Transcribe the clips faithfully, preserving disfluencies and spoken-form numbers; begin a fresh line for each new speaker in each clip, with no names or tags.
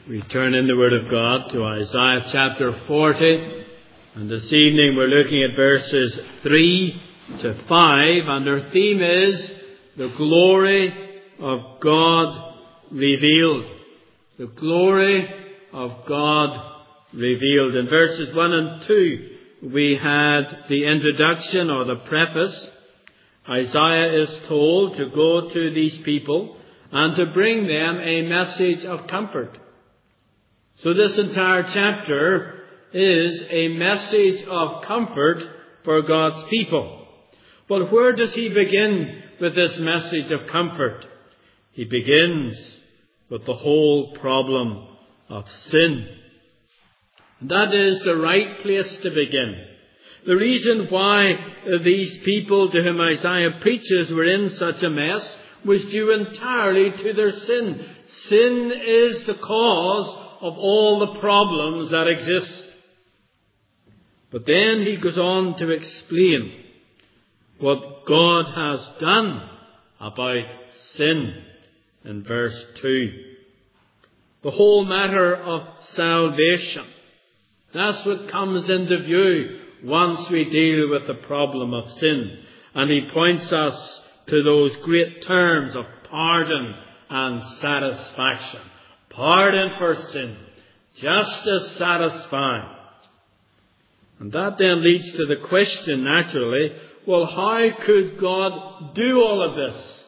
We turn in the Word of God to Isaiah chapter forty, and this evening we're looking at verses three to five, and our theme is the glory of God revealed. The glory of God revealed. In verses one and two we had the introduction or the preface. Isaiah is told to go to these people and to bring them a message of comfort. So this entire chapter is a message of comfort for God's people. But where does he begin with this message of comfort? He begins with the whole problem of sin. That is the right place to begin. The reason why these people to whom Isaiah preaches were in such a mess was due entirely to their sin. Sin is the cause of all the problems that exist. But then he goes on to explain what God has done about sin in verse two. The whole matter of salvation. That's what comes into view once we deal with the problem of sin. And he points us to those great terms of pardon and satisfaction. Pardon for sin, justice satisfying. And that then leads to the question, naturally, well, how could God do all of this?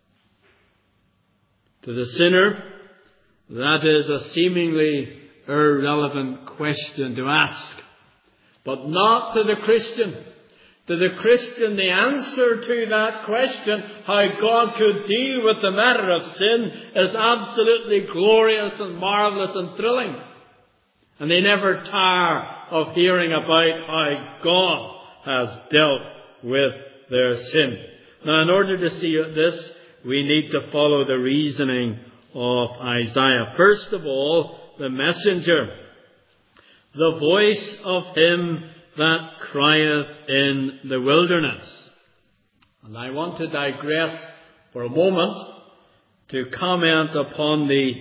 To the sinner, that is a seemingly irrelevant question to ask. But not to the Christian. To the Christian, the answer to that question, how God could deal with the matter of sin, is absolutely glorious and marvellous and thrilling. And they never tire of hearing about how God has dealt with their sin. Now, in order to see this, we need to follow the reasoning of Isaiah. First of all, the messenger, the voice of him that crieth in the wilderness. And I want to digress for a moment to comment upon the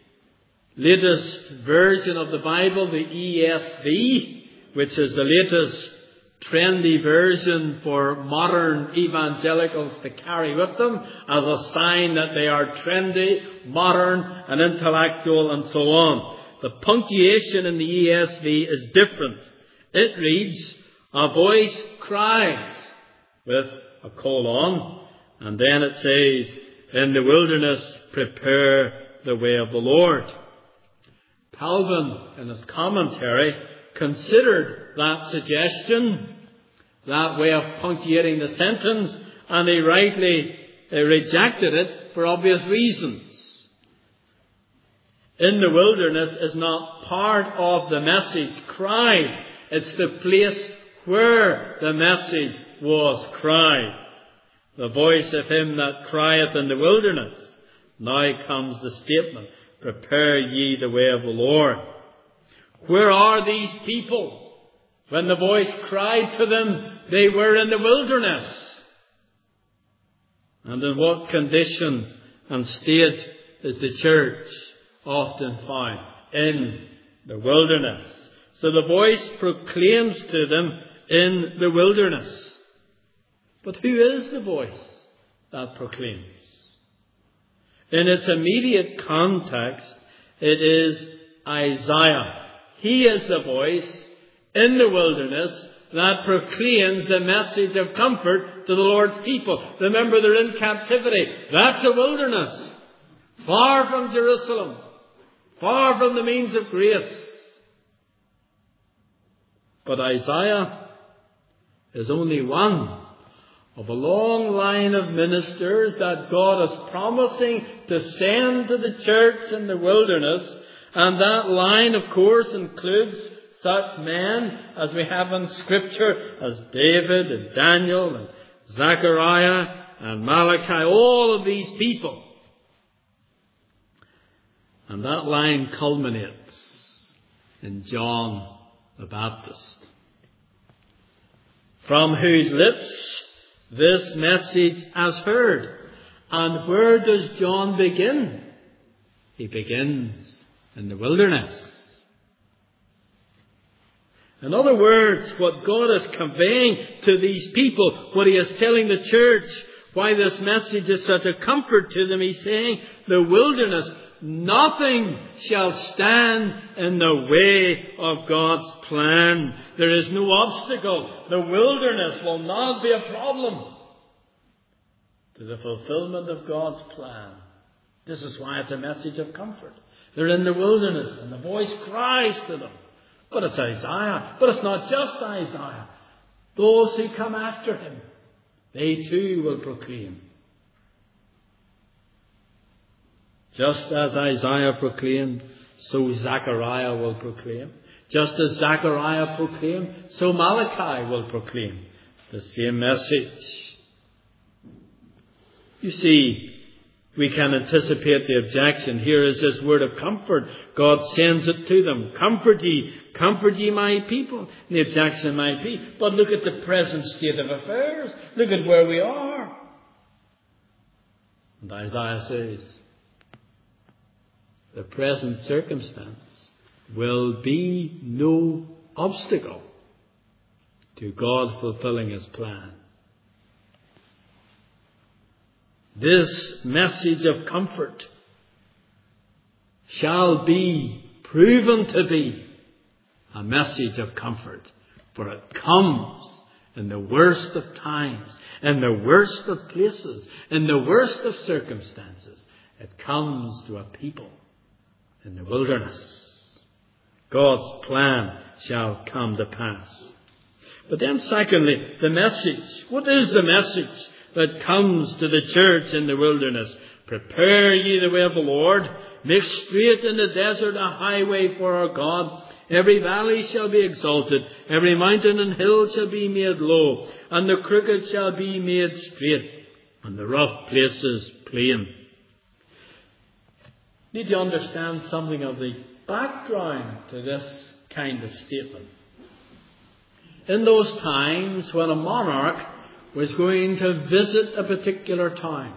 latest version of the Bible, the E S V, which is the latest trendy version for modern evangelicals to carry with them as a sign that they are trendy, modern and intellectual and so on. The punctuation in the E S V is different. It reads, a voice cries, with a colon, and then it says, in the wilderness prepare the way of the Lord. Calvin, in his commentary, considered that suggestion, that way of punctuating the sentence, and he rightly uh, rejected it for obvious reasons. In the wilderness is not part of the message cried. It's the place where the message was cried. The voice of him that crieth in the wilderness. Now comes the statement, prepare ye the way of the Lord. Where are these people? When the voice cried to them, they were in the wilderness. And in what condition and state is the church often found? In the wilderness. So the voice proclaims to them in the wilderness. But who is the voice that proclaims? In its immediate context, it is Isaiah. He is the voice in the wilderness that proclaims the message of comfort to the Lord's people. Remember, they're in captivity. That's a wilderness. Far from Jerusalem. Far from the means of grace. But Isaiah is only one of a long line of ministers that God is promising to send to the church in the wilderness. And that line, of course, includes such men as we have in Scripture as David and Daniel and Zechariah and Malachi, all of these people. And that line culminates in John the Baptist, from whose lips this message has heard. And where does John begin? He begins in the wilderness. In other words, what God is conveying to these people, what He is telling the church, why this message is such a comfort to them, He's saying, the wilderness, nothing shall stand in the way of God's plan. There is no obstacle. The wilderness will not be a problem to the fulfillment of God's plan. This is why it's a message of comfort. They're in the wilderness and the voice cries to them. But it's Isaiah. But it's not just Isaiah. Those who come after him, they too will proclaim. Just as Isaiah proclaimed, so Zechariah will proclaim. Just as Zechariah proclaimed, so Malachi will proclaim the same message. You see, we can anticipate the objection. Here is this word of comfort. God sends it to them. Comfort ye, comfort ye my people. And the objection might be, but look at the present state of affairs. Look at where we are. And Isaiah says, the present circumstance will be no obstacle to God fulfilling His plan. This message of comfort shall be proven to be a message of comfort, for it comes in the worst of times, in the worst of places, in the worst of circumstances. It comes to a people in the wilderness. God's plan shall come to pass. But then secondly, the message. What is the message that comes to the church in the wilderness? Prepare ye the way of the Lord. Make straight in the desert a highway for our God. Every valley shall be exalted. Every mountain and hill shall be made low. And the crooked shall be made straight. And the rough places plain. Need to understand something of the background to this kind of statement. In those times when a monarch was going to visit a particular town,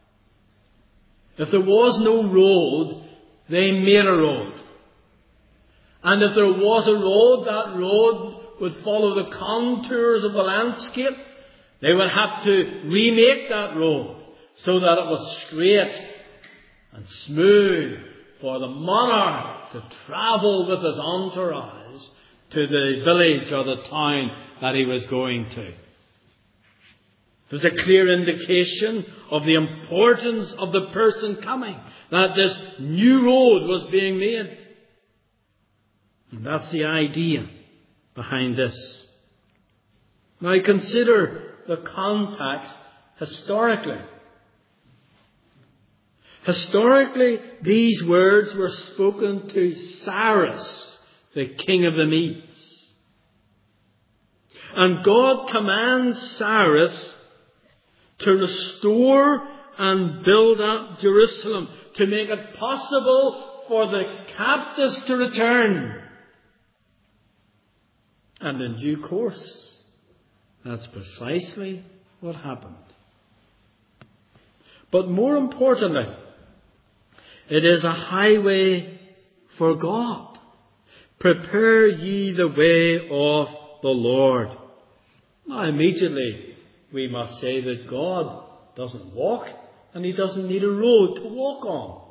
if there was no road, they made a road. And if there was a road, that road would follow the contours of the landscape. They would have to remake that road so that it was straight and smooth for the monarch to travel with his entourage to the village or the town that he was going to. There's a clear indication of the importance of the person coming, that this new road was being made. And that's the idea behind this. Now consider the context historically. Historically, these words were spoken to Cyrus, the king of the Medes. And God commands Cyrus to restore and build up Jerusalem, to make it possible for the captives to return. And in due course, that's precisely what happened. But more importantly, it is a highway for God. Prepare ye the way of the Lord. Now immediately we must say that God doesn't walk and He doesn't need a road to walk on.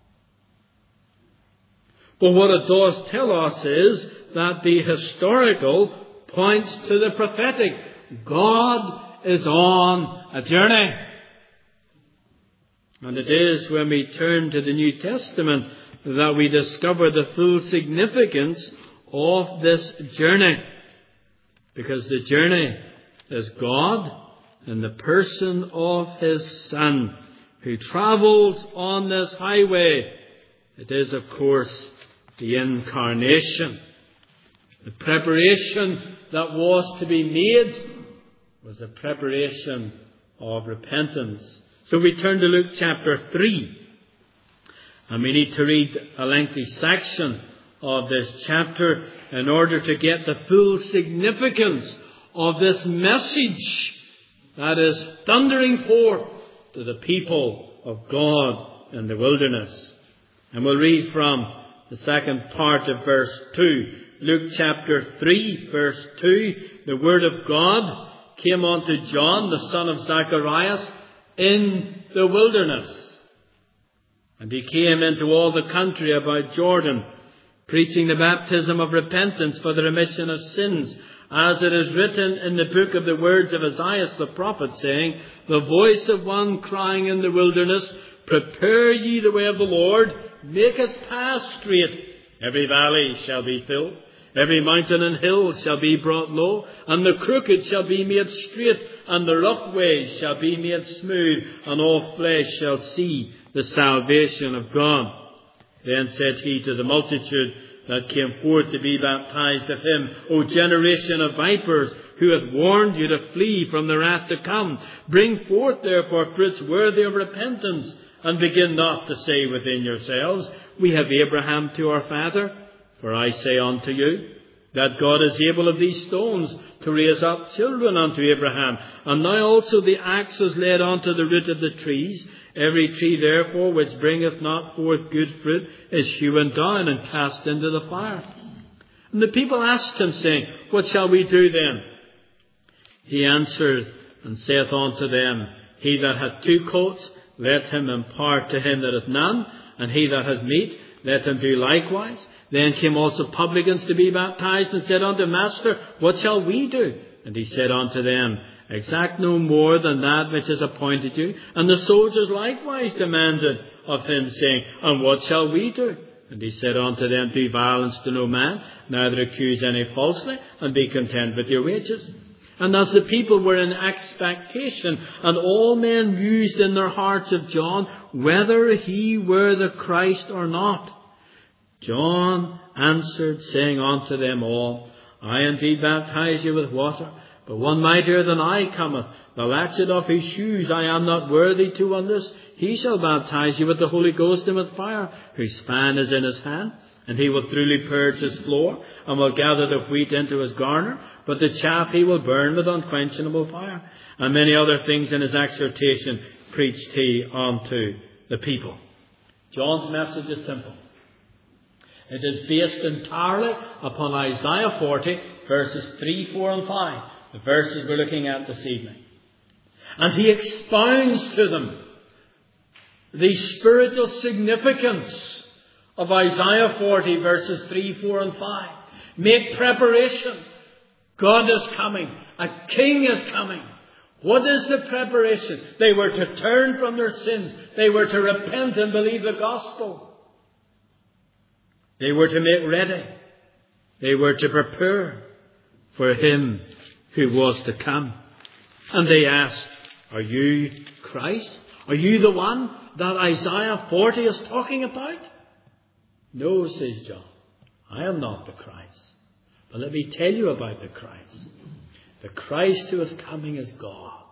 But what it does tell us is that the historical points to the prophetic. God is on a journey. And it is when we turn to the New Testament that we discover the full significance of this journey. Because the journey is God in the person of His Son, who travels on this highway. It is, of course, the incarnation. The preparation that was to be made was a preparation of repentance. So we turn to Luke chapter three. And we need to read a lengthy section of this chapter in order to get the full significance of this message that is thundering forth to the people of God in the wilderness. And we'll read from the second part of verse two. Luke chapter three, verse two. The word of God came unto John, the son of Zacharias, in the wilderness. And he came into all the country about Jordan, preaching the baptism of repentance for the remission of sins, as it is written in the book of the words of Isaiah the prophet, saying, the voice of one crying in the wilderness, prepare ye the way of the Lord, make his path straight. Every valley shall be filled, every mountain and hill shall be brought low, and the crooked shall be made straight, and the rough ways shall be made smooth, and all flesh shall see the salvation of God. Then said he to the multitude that came forth to be baptized of him, O generation of vipers, who hath warned you to flee from the wrath to come? Bring forth therefore fruits worthy of repentance, and begin not to say within yourselves, we have Abraham to our father. For I say unto you, that God is able of these stones to raise up children unto Abraham. And now also the axe is laid unto the root of the trees. Every tree therefore which bringeth not forth good fruit is hewn down and cast into the fire. And the people asked him, saying, what shall we do then? He answered and saith unto them, he that hath two coats, let him impart to him that hath none, and he that hath meat, let him do likewise. Then came also publicans to be baptized, and said unto him, Master, what shall we do? And he said unto them, exact no more than that which is appointed you. And the soldiers likewise demanded of him, saying, and what shall we do? And he said unto them, do violence to no man, neither accuse any falsely, and be content with your wages. And as the people were in expectation, and all men mused in their hearts of John, whether he were the Christ or not, John answered, saying unto them all, I indeed baptize you with water, but one mightier than I cometh, the latchet of his shoes I am not worthy to unloose. He shall baptize you with the Holy Ghost and with fire, whose fan is in his hand. And he will truly purge his floor, and will gather the wheat into his garner, but the chaff he will burn with unquenchable fire. And many other things in his exhortation preached he unto the people. John's message is simple. It is based entirely upon Isaiah forty, verses three, four and five, the verses we're looking at this evening. And he expounds to them the spiritual significance of Isaiah forty, verses three, four and five. Make preparation. God is coming. A king is coming. What is the preparation? They were to turn from their sins. They were to repent and believe the gospel. They were to make ready. They were to prepare for him who was to come. And they asked, are you Christ? Are you the one that Isaiah forty is talking about? No, says John, I am not the Christ. But let me tell you about the Christ. The Christ who is coming is God.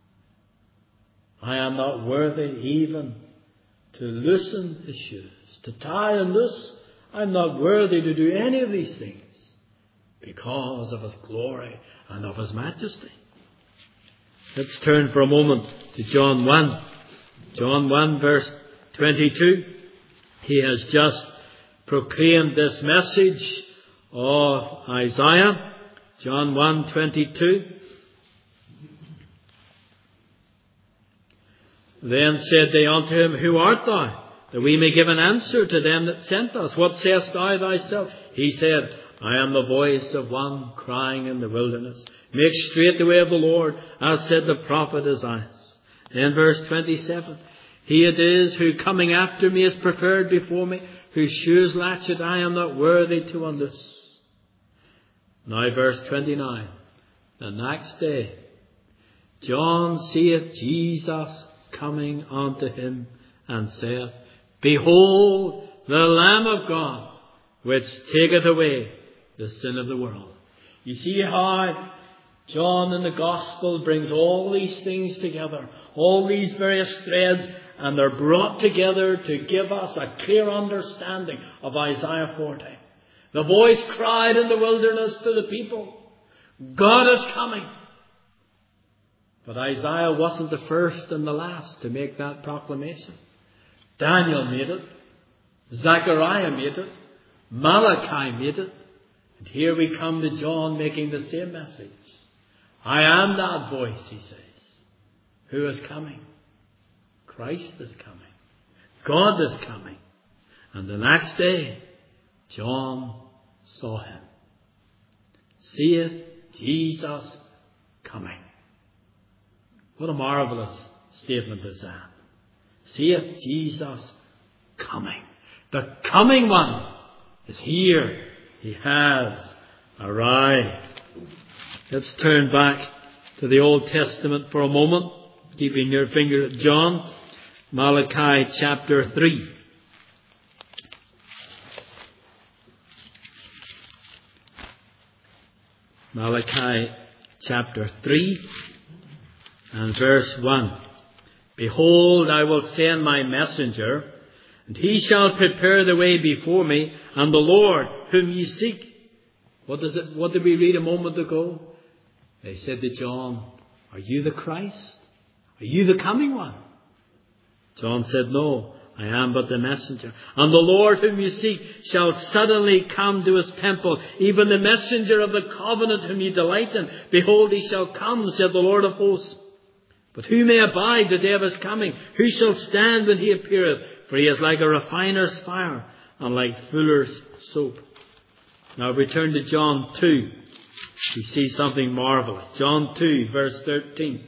I am not worthy even to loosen his shoes, to tie and loose. I'm not worthy to do any of these things because of his glory and of his majesty. Let's turn for a moment to John one. John one verse twenty-two. He has just proclaimed this message of Isaiah. John one twenty-two. Then said they unto him, who art thou? That we may give an answer to them that sent us. What sayest thou thyself? He said, I am the voice of one crying in the wilderness, make straight the way of the Lord, as said the prophet Isaiah. Then verse twenty-seven. He it is who coming after me is preferred before me, whose shoes latchet I am not worthy to unloose. Now verse twenty-nine. The next day, John seeth Jesus coming unto him, and saith, behold, the Lamb of God, which taketh away the sin of the world. You see how John in the Gospel brings all these things together, all these various threads, and they're brought together to give us a clear understanding of Isaiah forty. The voice cried in the wilderness to the people, God is coming. But Isaiah wasn't the first and the last to make that proclamation. Daniel made it. Zechariah made it. Malachi made it. And here we come to John making the same message. I am that voice, he says. Who is coming? Christ is coming. God is coming. And the next day, John saw him. Seeth Jesus coming. What a marvelous statement is that. Seeth Jesus coming. The coming one is here. He has arrived. Let's turn back to the Old Testament for a moment, keeping your finger at John. Malachi chapter three. Malachi chapter three and verse one. Behold, I will send my messenger, and he shall prepare the way before me, and the Lord whom ye seek. What does it, what did we read a moment ago? They said to John, are you the Christ? Are you the coming one? John said, no, I am but the messenger. And the Lord whom you seek shall suddenly come to his temple, even the messenger of the covenant whom you delight in. Behold, he shall come, said the Lord of hosts. But who may abide the day of his coming? Who shall stand when he appeareth? For he is like a refiner's fire, and like fuller's soap. Now we turn to John two. We see something marvelous. John two, verse thirteen.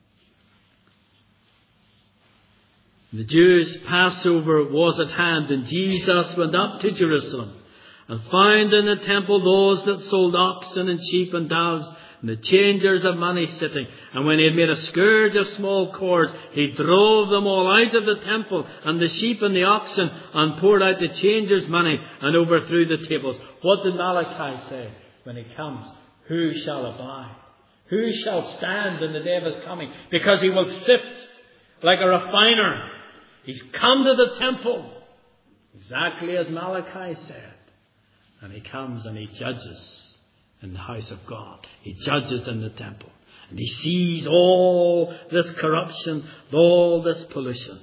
The Jews' Passover was at hand, and Jesus went up to Jerusalem, and found in the temple those that sold oxen and sheep and doves, and the changers of money sitting. And when he had made a scourge of small cords, he drove them all out of the temple, and the sheep and the oxen, and poured out the changers' money, and overthrew the tables. What did Malachi say when he comes? Who shall abide? Who shall stand in the day of his coming? Because he will sift like a refiner. He's come to the temple, exactly as Malachi said. And he comes and he judges in the house of God. He judges in the temple. And he sees all this corruption, all this pollution.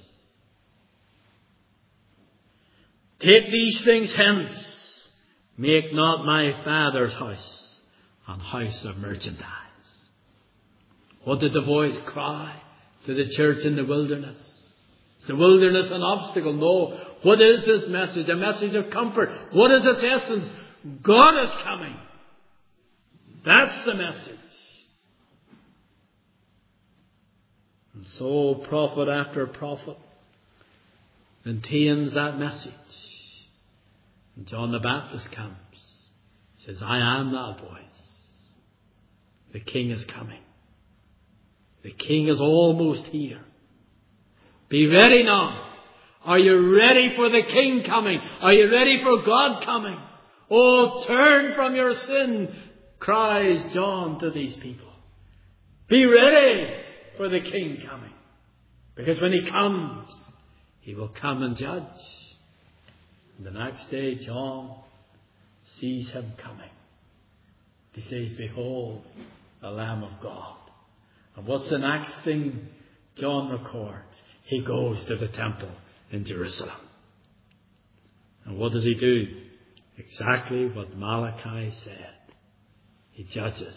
Take these things hence. Make not my Father's house an house of merchandise. What did the voice cry to the church in the wilderness? Is the wilderness an obstacle? No. What is this message? A message of comfort. What is its essence? God is coming. That's the message. And so prophet after prophet maintains that message. And John the Baptist comes. He says, I am that voice. The King is coming. The King is almost here. Be ready now. Are you ready for the King coming? Are you ready for God coming? Oh, turn from your sin, cries John to these people. Be ready for the King coming. Because when he comes, he will come and judge. And the next day, John sees him coming. He says, behold, the Lamb of God. And what's the next thing John records? He goes to the temple in Jerusalem. And what does he do? Exactly what Malachi said. He judges.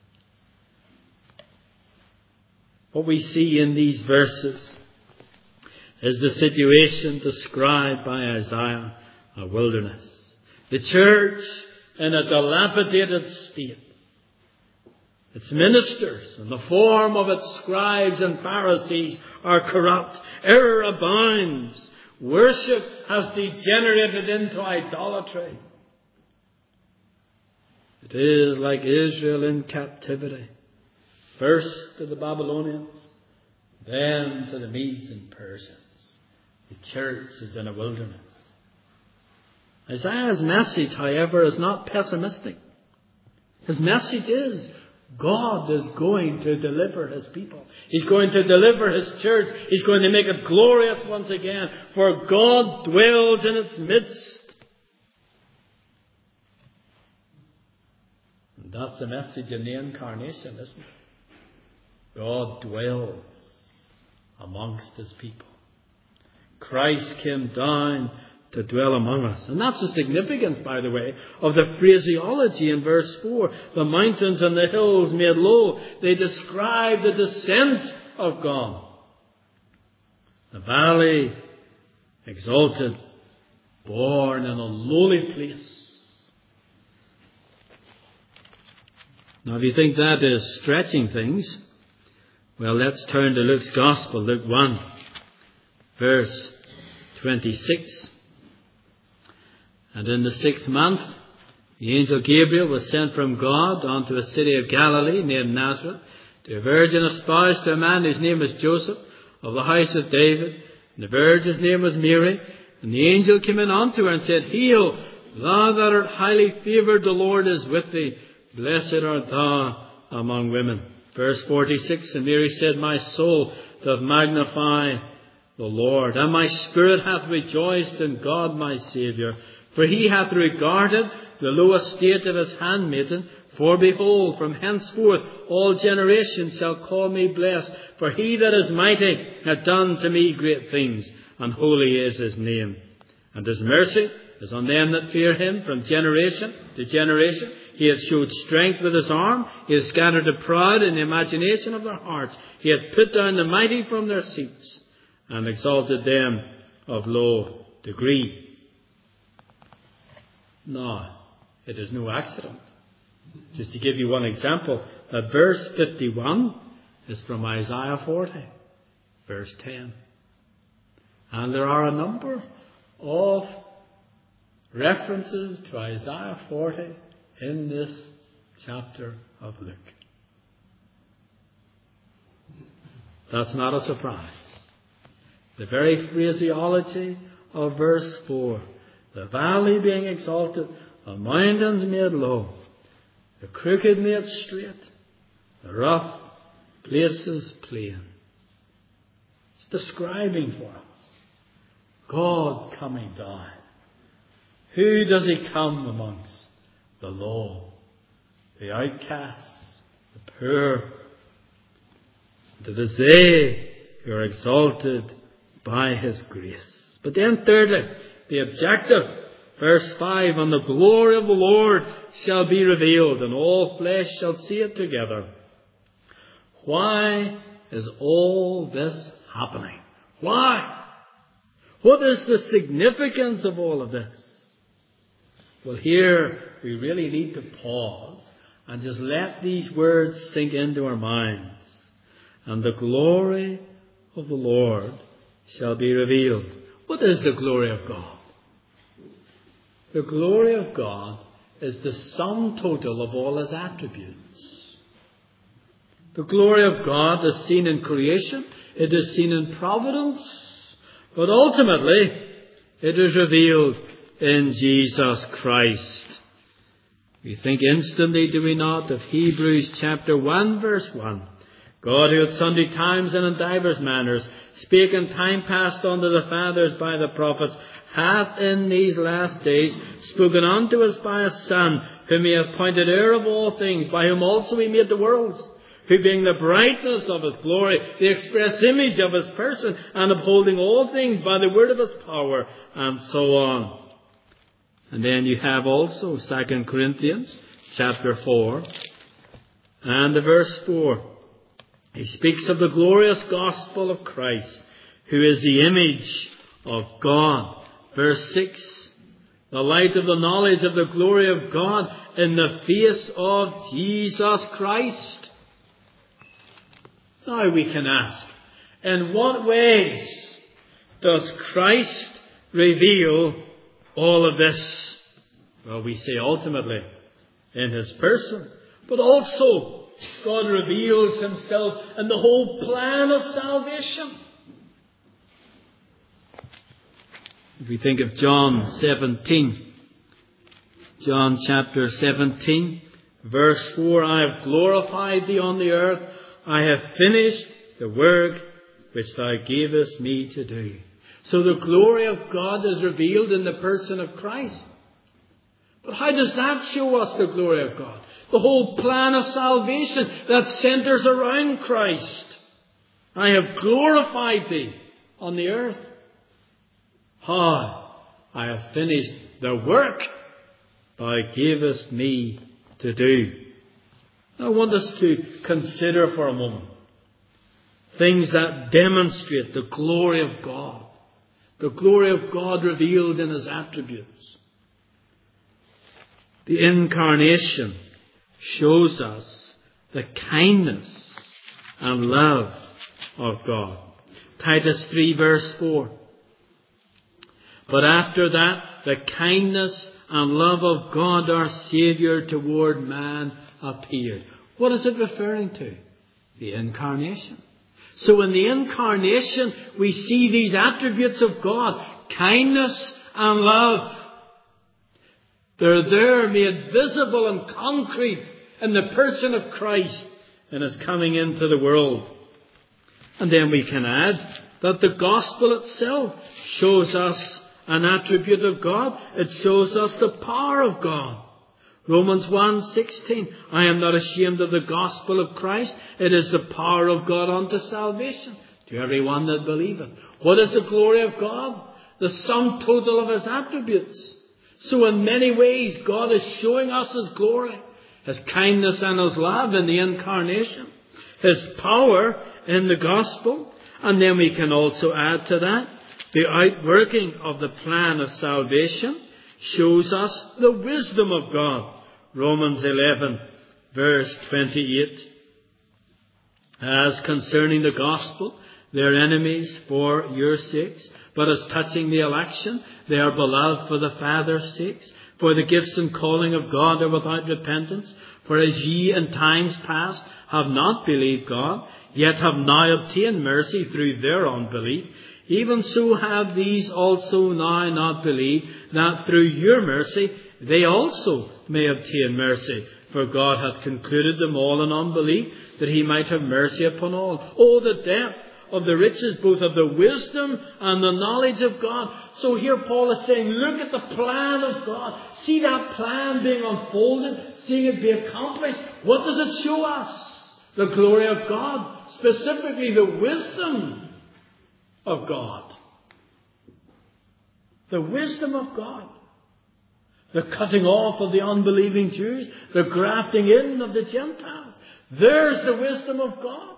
What we see in these verses is the situation described by Isaiah, a wilderness. The church in a dilapidated state. Its ministers in the form of its scribes and Pharisees are corrupt. Error abounds. Worship has degenerated into idolatry. It is like Israel in captivity. First to the Babylonians, then to the Medes and Persians. The church is in a wilderness. Isaiah's message, however, is not pessimistic. His message is God is going to deliver his people. He's going to deliver his church. He's going to make it glorious once again. For God dwells in its midst. And that's the message in the incarnation, isn't it? God dwells amongst his people. Christ came down to dwell among us. And that's the significance, by the way, of the phraseology in verse four. The mountains and the hills made low. They describe the descent of God. The valley exalted, born in a lowly place. Now, if you think that is stretching things, well, let's turn to Luke's Gospel, Luke one, verse twenty-six. And in the sixth month, the angel Gabriel was sent from God unto a city of Galilee named Nazareth, to a virgin espoused to a man whose name was Joseph, of the house of David. And the virgin's name was Mary. And the angel came in unto her and said, Hail, thou that art highly favoured, the Lord is with thee. Blessed art thou among women. Verse forty-six, and Mary said, My soul doth magnify the Lord, and my spirit hath rejoiced in God my Saviour. For he hath regarded the low estate of his handmaiden. For behold, from henceforth all generations shall call me blessed. For he that is mighty hath done to me great things, and holy is his name. And his mercy is on them that fear him from generation to generation. He hath showed strength with his arm. He hath scattered the proud in the imagination of their hearts. He hath put down the mighty from their seats, and exalted them of low degree. Now, it is no accident. Just to give you one example, that verse fifty-one is from Isaiah forty, verse ten. And there are a number of references to Isaiah forty in this chapter of Luke. That's not a surprise. The very phraseology of verse four, the valley being exalted, the mountains made low, the crooked made straight, the rough places plain. It's describing for us God coming down. Who does he come amongst? The low, the outcasts, the poor. And it is they who are exalted by his grace. But then thirdly, the objective, verse five, and the glory of the Lord shall be revealed, and all flesh shall see it together. Why is all this happening? Why? What is the significance of all of this? Well, here we really need to pause and just let these words sink into our minds. And the glory of the Lord shall be revealed. What is the glory of God? The glory of God is the sum total of all his attributes. The glory of God is seen in creation. It is seen in providence. But ultimately, it is revealed in Jesus Christ. We think instantly, do we not, of Hebrews chapter one, verse one. God, who at sundry times and in divers manners spake in time past unto the fathers by the prophets, hath in these last days spoken unto us by a Son, whom he hath appointed heir of all things, by whom also he made the worlds, who being the brightness of his glory, the express image of his person, and upholding all things by the word of his power, and so on. And then you have also Second Corinthians chapter four and the verse four. He speaks of the glorious gospel of Christ, who is the image of God. Verse six, the light of the knowledge of the glory of God in the face of Jesus Christ. Now we can ask, in what ways does Christ reveal all of this? Well, we say ultimately in his person, but also God reveals himself in the whole plan of salvation. If we think of John seventeen, John chapter seventeen, verse four, I have glorified thee on the earth. I have finished the work which thou gavest me to do. So the glory of God is revealed in the person of Christ. But how does that show us the glory of God? The whole plan of salvation that centers around Christ. I have glorified thee on the earth. How? I have finished the work thou gavest me to do. I want us to consider for a moment things that demonstrate the glory of God. The glory of God revealed in His attributes. The incarnation shows us the kindness and love of God. Titus three verse four. But after that, the kindness and love of God our Saviour toward man appeared. What is it referring to? The incarnation. So in the incarnation, we see these attributes of God. Kindness and love. They're there made visible and concrete in the person of Christ and His coming into the world. And then we can add that the gospel itself shows us an attribute of God. It shows us the power of God. Romans one sixteen. I am not ashamed of the gospel of Christ. It is the power of God unto salvation to everyone that believeth. What is the glory of God? The sum total of His attributes. So in many ways, God is showing us His glory, His kindness and His love in the incarnation, His power in the gospel. And then we can also add to that, the outworking of the plan of salvation shows us the wisdom of God. Romans eleven verse twenty-eight. As concerning the gospel, they are enemies for your sakes. But as touching the election, they are beloved for the Father's sakes. For the gifts and calling of God are without repentance. For as ye in times past have not believed God, yet have now obtained mercy through their unbelief, even so have these also now not believed, that through your mercy they also may obtain mercy. For God hath concluded them all in unbelief, that He might have mercy upon all. Oh, the depth of the riches, both of the wisdom and the knowledge of God. So here Paul is saying, look at the plan of God. See that plan being unfolded, seeing it be accomplished. What does it show us? The glory of God, specifically the wisdom of God. The wisdom of God. The cutting off of the unbelieving Jews, the grafting in of the Gentiles. There's the wisdom of God.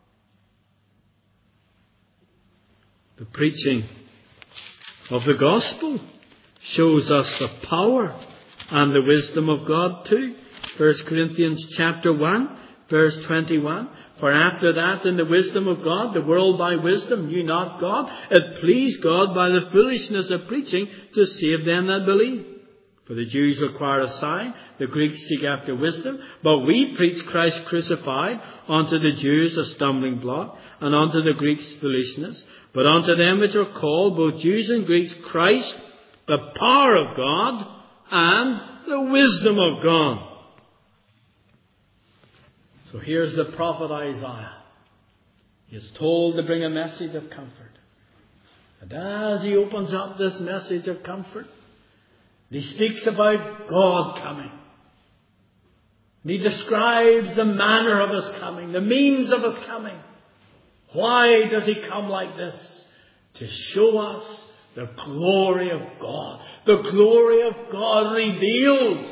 The preaching of the gospel shows us the power and the wisdom of God too. First Corinthians chapter one, verse twenty-one. For after that, in the wisdom of God, the world by wisdom knew not God. It pleased God by the foolishness of preaching to save them that believe. For the Jews require a sign, the Greeks seek after wisdom. But we preach Christ crucified, unto the Jews a stumbling block, and unto the Greeks foolishness. But unto them which are called, both Jews and Greeks, Christ, the power of God, and the wisdom of God. So here's the prophet Isaiah. He is told to bring a message of comfort. And as he opens up this message of comfort, he speaks about God coming. And he describes the manner of His coming, the means of His coming. Why does He come like this? To show us the glory of God. The glory of God revealed.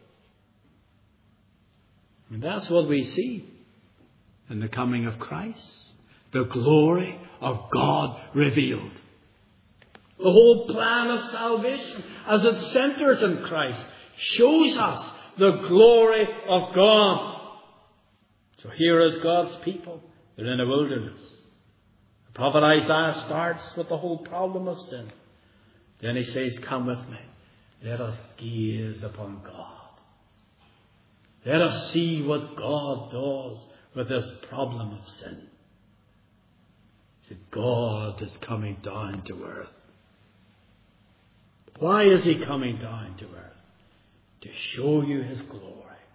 And that's what we see in the coming of Christ. The glory of God revealed. The whole plan of salvation, as it centers in Christ, shows us the glory of God. So here is God's people. They're in a wilderness. The prophet Isaiah starts with the whole problem of sin. Then he says, come with me. Let us gaze upon God. Let us see what God does with this problem of sin. He said, God is coming down to earth. Why is He coming down to earth? To show you His glory.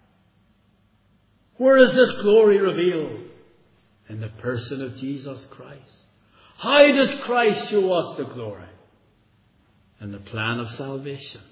Where is this glory revealed? In the person of Jesus Christ. How does Christ show us the glory? In the plan of salvation.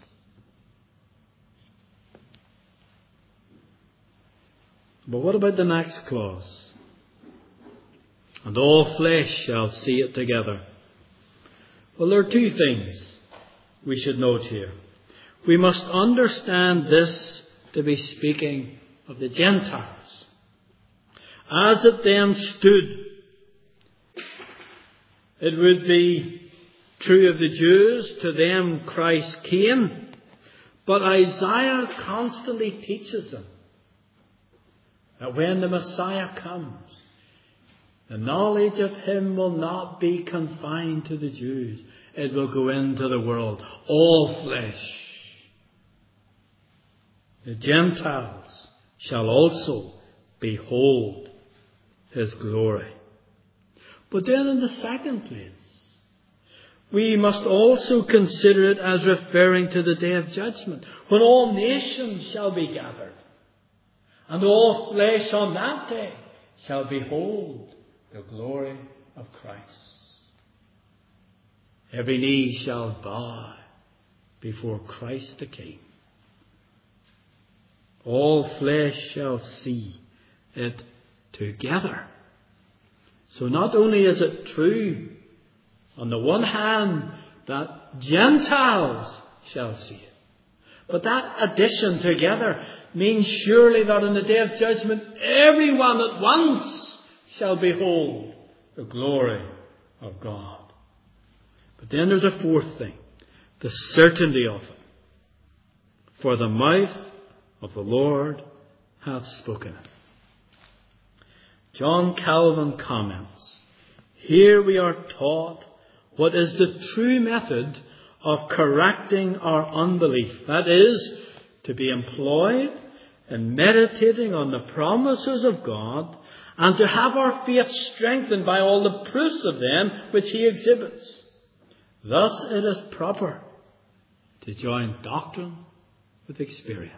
But what about the next clause? And all flesh shall see it together. Well, there are two things we should note here. We must understand this to be speaking of the Gentiles. As it then stood, it would be true of the Jews. To them Christ came. But Isaiah constantly teaches them that when the Messiah comes, the knowledge of him will not be confined to the Jews. It will go into the world, all flesh. The Gentiles shall also behold his glory. But then in the second place, we must also consider it as referring to the day of judgment, when all nations shall be gathered, and all flesh on that day shall behold the glory of Christ. Every knee shall bow before Christ the King. All flesh shall see it together. So not only is it true, on the one hand, that Gentiles shall see it, but that addition together means surely that on the day of judgment, everyone at once shall behold the glory of God. But then there's a fourth thing, the certainty of it. For the mouth of the Lord hath spoken it. John Calvin comments, here we are taught what is the true method of correcting our unbelief. That is, to be employed in meditating on the promises of God and to have our faith strengthened by all the proofs of them which he exhibits. Thus it is proper to join doctrine with experience.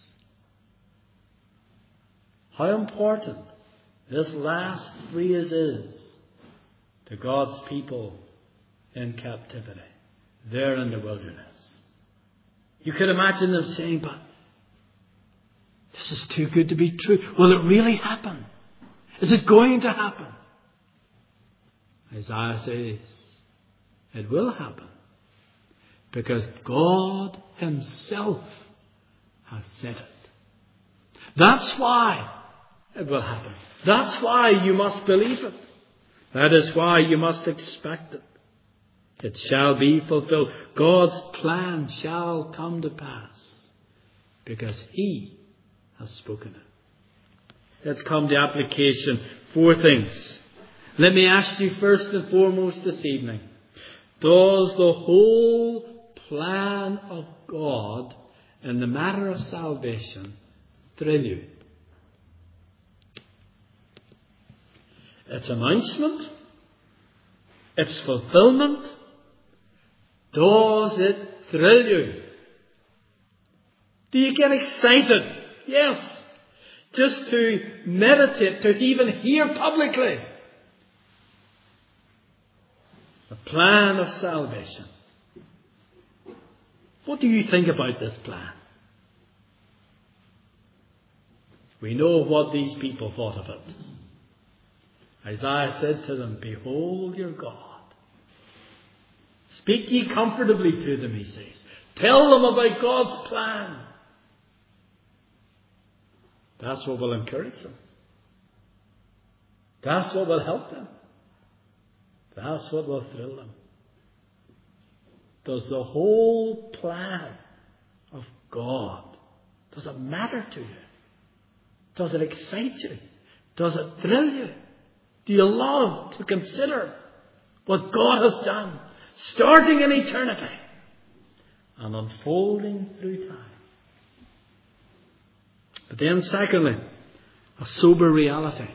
How important this last phrase is to God's people in captivity, there in the wilderness. You could imagine them saying, but this is too good to be true. Will it really happen? Is it going to happen? Isaiah says, it will happen. Because God himself has said it. That's why it will happen. That's why you must believe it. That is why you must expect it. It shall be fulfilled. God's plan shall come to pass because he has spoken it. Let's come to application. Four things. Let me ask you first and foremost this evening. Does the whole plan of God in the matter of salvation thrill you? Its announcement, its fulfillment, does it thrill you? Do you get excited? Yes. Just to meditate, to even hear publicly the plan of salvation. What do you think about this plan? We know what these people thought of it. Isaiah said to them, behold your God. Speak ye comfortably to them, he says. Tell them about God's plan. That's what will encourage them. That's what will help them. That's what will thrill them. Does the whole plan of God, does it matter to you? Does it excite you? Does it thrill you? Do you love to consider what God has done, starting in eternity and unfolding through time? But then secondly, a sober reality.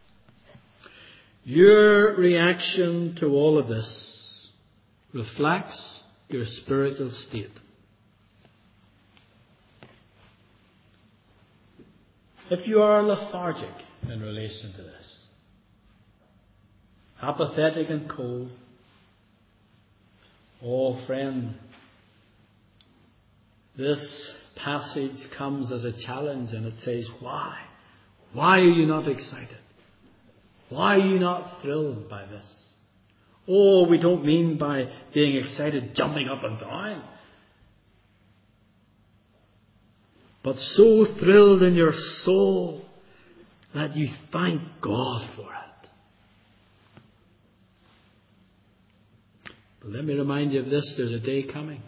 Your reaction to all of this reflects your spiritual state. If you are lethargic in relation to this, apathetic and cold, oh friend, this passage comes as a challenge and it says, why? Why are you not excited? Why are you not thrilled by this? Oh, we don't mean by being excited jumping up and down. but so thrilled in your soul that you thank God for it. But let me remind you of this. There's a day coming.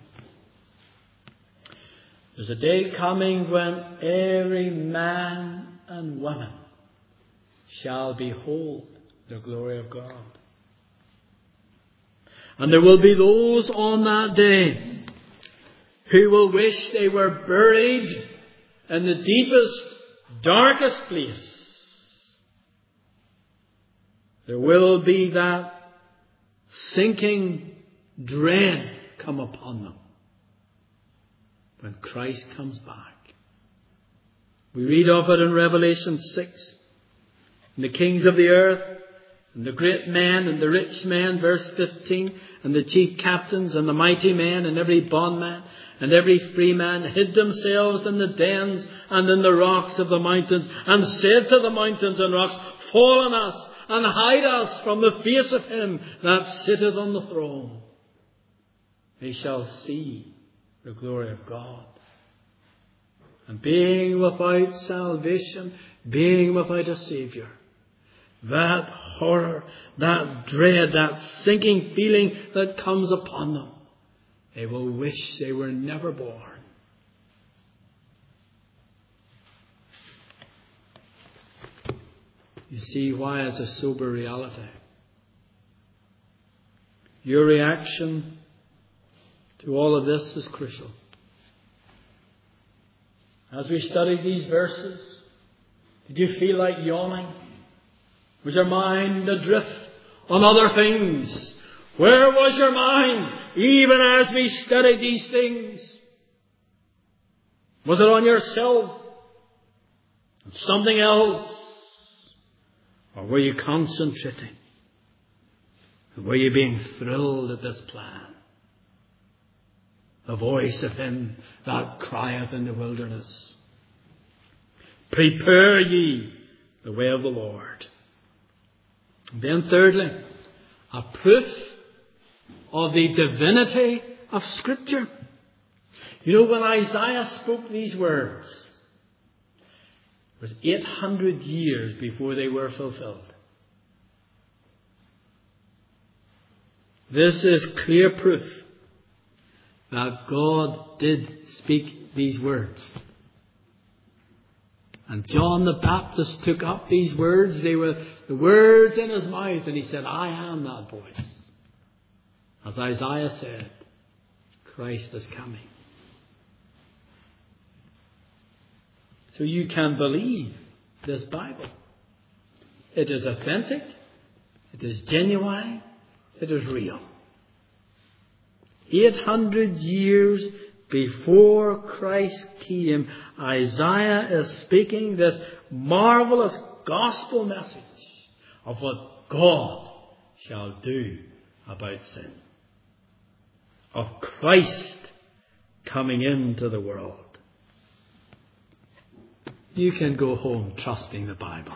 There's a day coming when every man and woman shall behold the glory of God. And there will be those on that day who will wish they were buried in the deepest, darkest place. There will be that sinking dread come upon them when Christ comes back. We read of it in Revelation six. And the kings of the earth, and the great men, and the rich men, verse fifteen, and the chief captains, and the mighty men, and every bondman, and every free man, hid themselves in the dens and in the rocks of the mountains, and said to the mountains and rocks, fall on us, and hide us from the face of him that sitteth on the throne. They shall see the glory of God. And being without salvation, being without a Saviour, that horror, that dread, that sinking feeling that comes upon them, they will wish they were never born. You see why it's a sober reality. Your reaction to all of this is crucial. As we studied these verses, did you feel like yawning? Was your mind adrift on other things? Where was your mind even as we studied these things? Was it on yourself? Something else? Or were you concentrating? Were you being thrilled at this plan? The voice of him that crieth in the wilderness. Prepare ye the way of the Lord. And then thirdly, a proof of the divinity of Scripture. You know, when Isaiah spoke these words, it was eight hundred years before they were fulfilled. This is clear proof that God did speak these words. And John the Baptist took up these words. They were the words in his mouth, and he said, I am that voice. As Isaiah said, Christ is coming. So you can believe this Bible. It is authentic. It is genuine. It is real. Eight hundred years before Christ came, Isaiah is speaking this marvelous gospel message of what God shall do about sin. Of Christ coming into the world. You can go home trusting the Bible.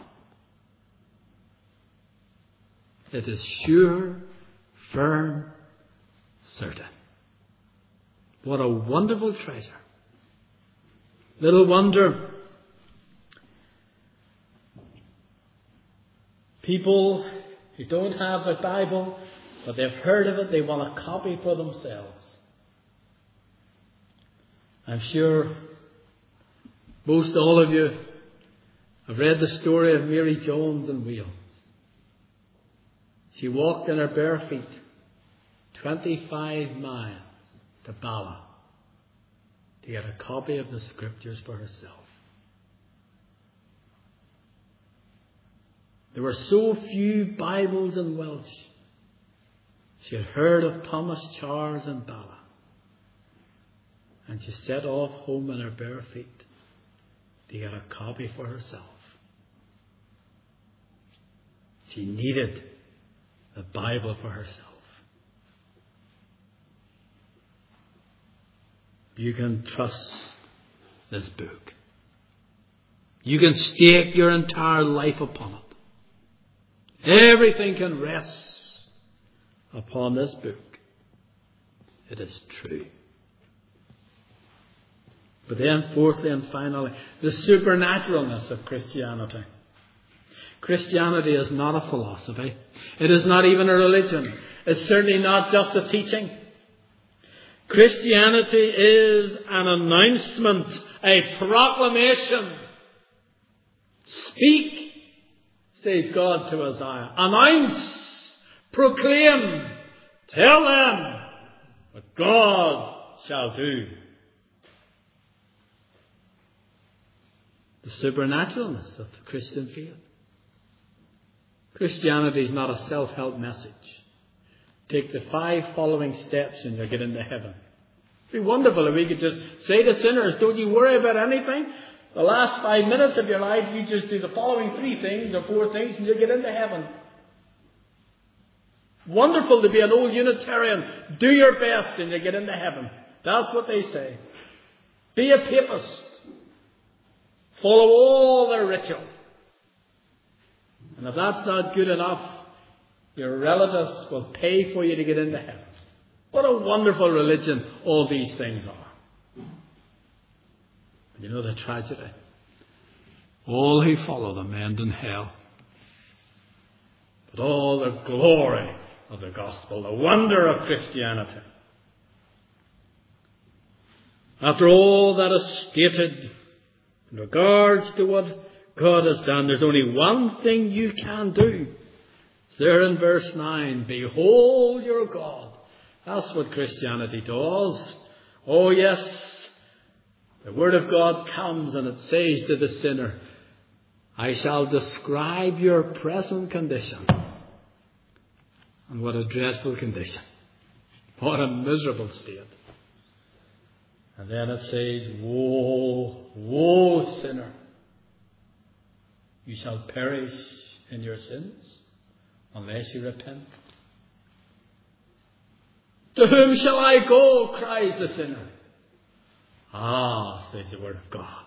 It is sure, firm, certain. What a wonderful treasure. Little wonder people who don't have a Bible, but they've heard of it, they want a copy for themselves. I'm sure most all of you have read the story of Mary Jones in Wales. She walked in her bare feet twenty-five miles to Bala to get a copy of the Scriptures for herself. There were so few Bibles in Welsh. She had heard of Thomas Charles in Bala. And she set off home in her bare feet to get a copy for herself. She needed the Bible for herself. You can trust this book. You can stake your entire life upon it. Everything can rest upon this book. It is true. But then, fourthly and finally, the supernaturalness of Christianity. Christianity is not a philosophy. It is not even a religion. It's certainly not just a teaching. Christianity is an announcement, a proclamation. Speak, says God to Isaiah. Announce, proclaim, tell them what God shall do. The supernaturalness of the Christian faith. Christianity is not a self-help message. Take the five following steps and you'll get into heaven. It'd be wonderful if we could just say to sinners, don't you worry about anything. The last five minutes of your life, you just do the following three things or four things and you'll get into heaven. Wonderful to be an old Unitarian. Do your best and you'll get into heaven. That's what they say. Be a papist. Follow all their ritual. And if that's not good enough, your relatives will pay for you to get into heaven. What a wonderful religion all these things are. But you know the tragedy? All who follow them end in hell. But all the glory of the gospel, the wonder of Christianity. After all that is stated in regards to what God has done, there's only one thing you can do. It's there in verse nine. Behold your God. That's what Christianity does. Oh yes, the Word of God comes and it says to the sinner, I shall describe your present condition. And what a dreadful condition. What a miserable state. And then it says, woe, woe, sinner. You shall perish in your sins unless you repent. To whom shall I go? Cries the sinner. Ah, says the Word of God.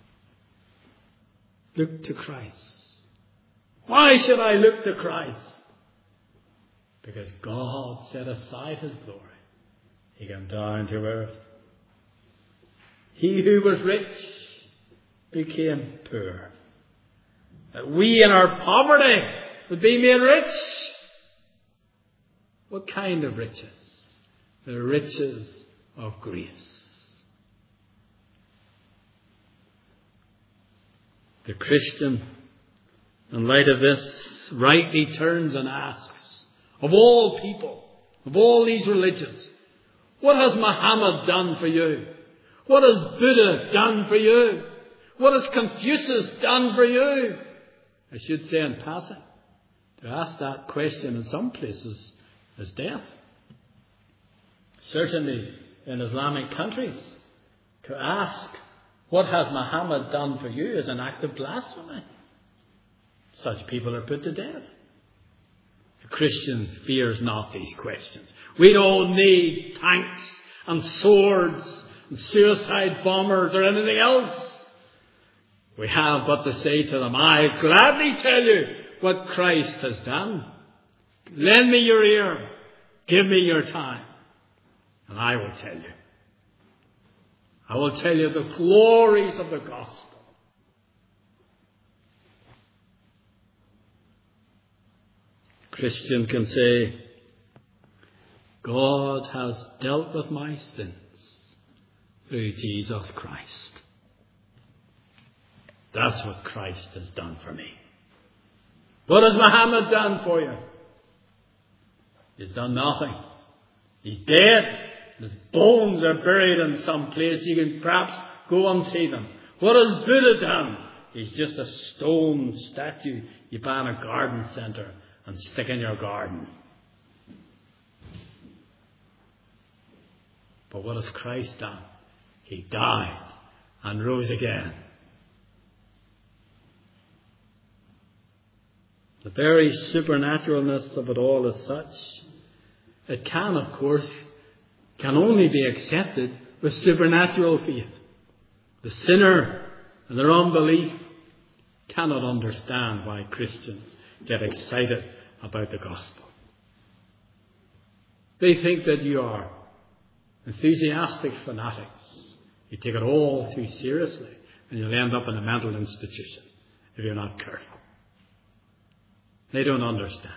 Look to Christ. Why should I look to Christ? Because God set aside His glory. He came down to earth. He who was rich became poor, that we in our poverty would be made rich. What kind of riches? The riches of grace. The Christian, in light of this, rightly turns and asks, of all people, of all these religions, what has Muhammad done for you? What has Buddha done for you? What has Confucius done for you? I should say in passing, to ask that question in some places is death. Certainly in Islamic countries, to ask, what has Muhammad done for you is an act of blasphemy. Such people are put to death. The Christian fears not these questions. We don't need tanks and swords and suicide bombers or anything else. We have but to say to them, I gladly tell you what Christ has done. Lend me your ear. Give me your time. And I will tell you. I will tell you the glories of the gospel. Christian can say, God has dealt with my sins through Jesus Christ. That's what Christ has done for me. What has Muhammad done for you? He's done nothing. He's dead. His bones are buried in some place. You can perhaps go and see them. What has Buddha done? He's just a stone statue you buy in a garden centre and stick in your garden. But what has Christ done? He died and rose again. The very supernaturalness of it all is such. It can, of course, can only be accepted with supernatural faith. The sinner and their unbelief cannot understand why Christians get excited about the gospel. They think that you are enthusiastic fanatics. You take it all too seriously, and you'll end up in a mental institution if you're not careful. They don't understand.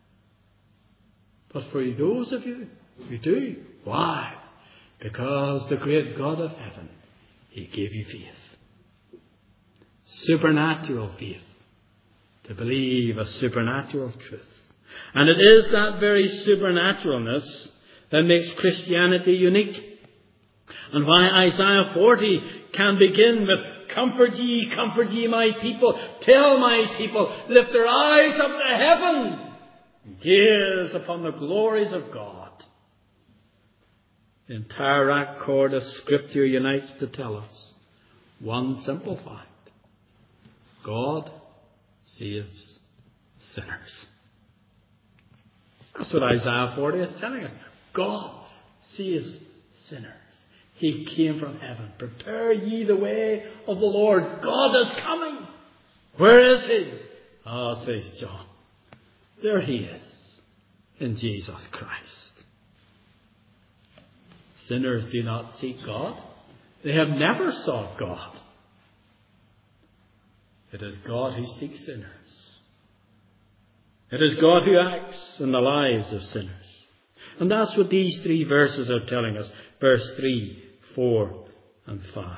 But for those of you who do, why? Because the great God of heaven, He gave you faith. Supernatural faith. To believe a supernatural truth. And it is that very supernaturalness that makes Christianity unique. And why Isaiah forty can begin with, comfort ye, comfort ye my people, tell my people, lift their eyes up to heaven, gaze upon the glories of God. The entire accord of Scripture unites to tell us one simple fact. God saves sinners. That's what Isaiah forty is telling us. God saves sinners. He came from heaven. Prepare ye the way of the Lord. God is coming. Where is He? Ah, oh, says John. There He is. In Jesus Christ. Sinners do not seek God. They have never sought God. It is God who seeks sinners. It is God who acts in the lives of sinners. And that's what these three verses are telling us. Verse three, four, and five.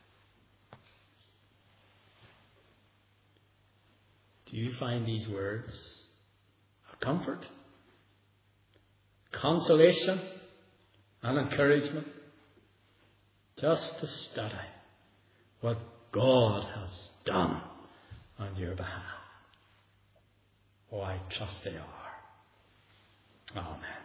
Do you find these words a comfort, consolation, and encouragement? Just to study what God has done on your behalf. Oh, I trust they are. Amen.